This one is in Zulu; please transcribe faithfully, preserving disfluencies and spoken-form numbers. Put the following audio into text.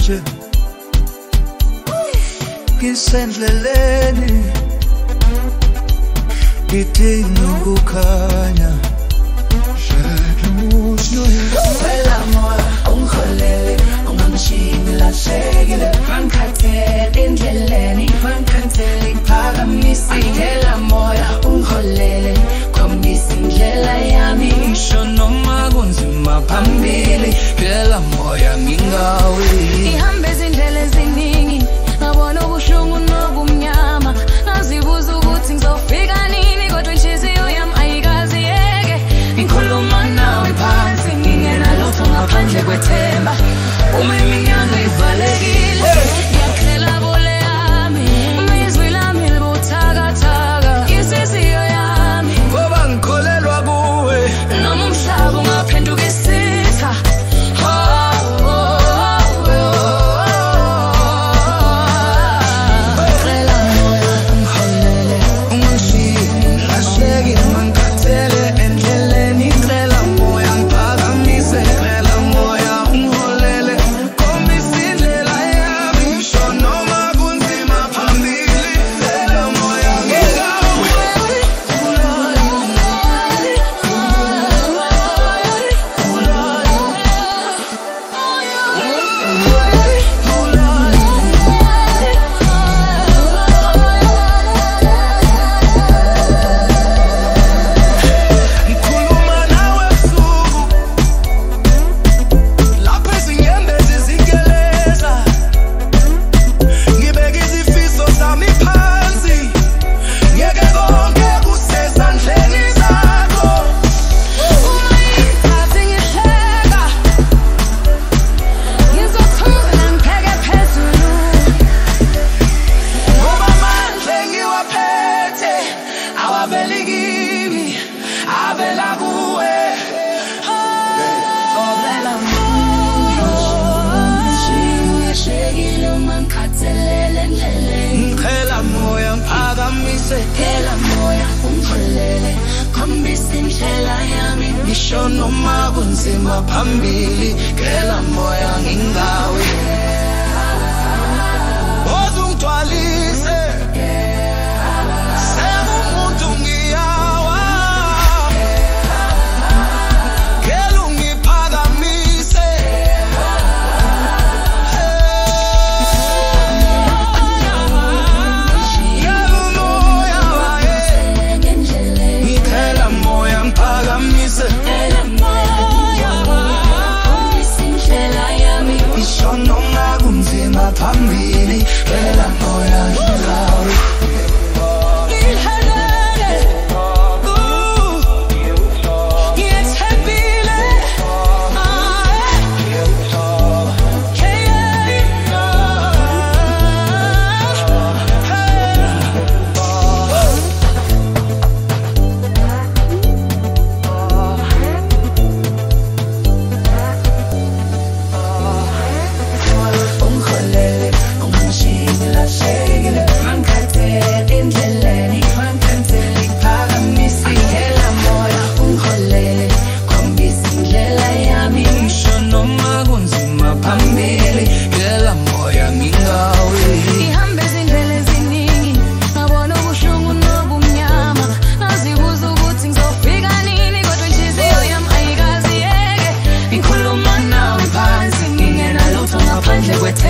manje ngisendleleni ngidinga ukukhanya Wela moya ungikholele ungamshini lahlekile Ngangikhathele endleleni ngangikhathele ngiphakamisa Wela moya ungikholele khombisa indlela yami ngisho noma kunzima phambili Wela moya ngingawi Ihambe izindlela eziningi ngabona ubuhlungu nobumnyama ngazibuza ukuthi ngizofika nini kodwa inhliziyo yami ayikazi yeke ngikhuluma nawe phansi ngingena lotho ngaphandle kwethemba uma iminyaka ivalekile ngiyakhala bole yami izwi lami libuthakathaka inhliziyo yami ngoba ngikholelwa kuwe noma umhlaba ungaphenduka isitha Wela moya ungikholele khombisa indlela yami ngisho noma kunzima phambili Wela moya ngingawi ozungigcwalise sengumuntu ngiyawa Wela ungiphakamise Phambili Wela moya ngingawi with